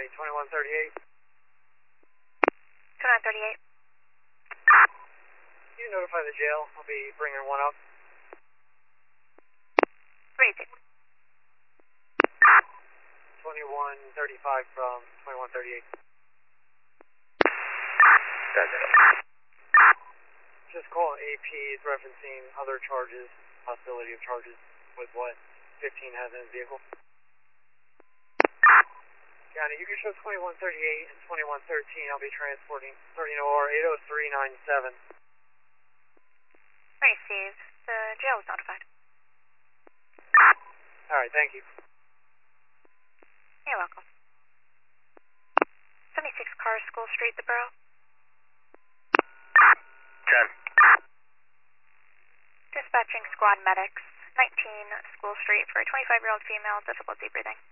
County, 2138. 2138. You notify the jail. I'll be bringing one up. Where is it? 2135 from 2138. Gotcha. Just call APs referencing other charges, possibility of charges with what 15 has in his vehicle. County, you can show 2138 and 2113. I'll be transporting 13 OR 80397. Received. The jail was notified. Alright, thank you. You're welcome. 76 Car School Street, the borough. 10. Dispatching squad medics, 19 School Street for a 25-year-old female, difficulty breathing.